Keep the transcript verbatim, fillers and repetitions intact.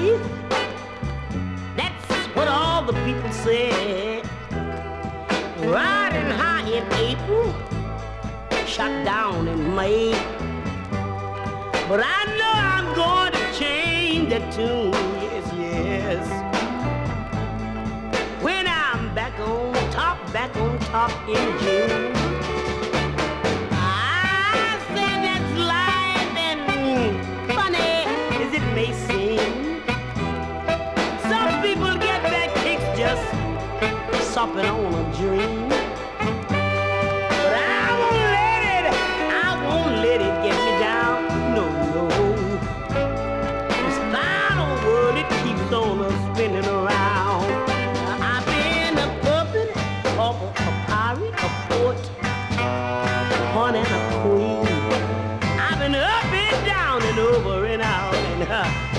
parties. That's what all the people say. Riding high in April, shot down in May. But I know I'm going to change that tune, yes, yes. When I'm back on top, back on top in June. I say that's life and funny as it may seem. Some people get their kicks just supping on a dream. But I won't let it, I won't let it get me down. No, no. This final word, it keeps on a spinning around. I've been a puppet, a, a pirate, a poet, a pawn and a queen. I've been up and down and over and out and uh,